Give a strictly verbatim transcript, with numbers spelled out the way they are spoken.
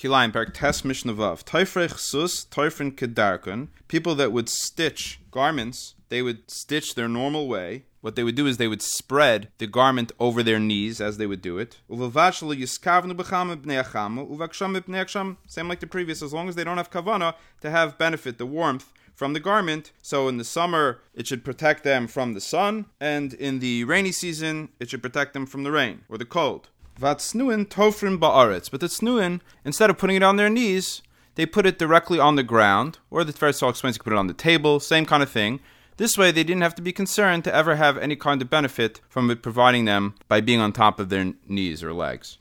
Kilayim, Parak Tes Mishnah Vav. Toifrei Chsus, Toifrin Kedarkun. People that would stitch garments, they would stitch their normal way. What they would do is they would spread the garment over their knees as they would do it. Same like the previous, as long as they don't have kavana to have benefit, the warmth from the garment. So in the summer, it should protect them from the sun, and in the rainy season, it should protect them from the rain or the cold. Vatsnuin tofrin ba'aretz. But the tsnuin, instead of putting it on their knees, they put it directly on the ground, or the Tiferes Hall explains you can put it on the table, same kind of thing. This way, they didn't have to be concerned to ever have any kind of benefit from it providing them by being on top of their knees or legs.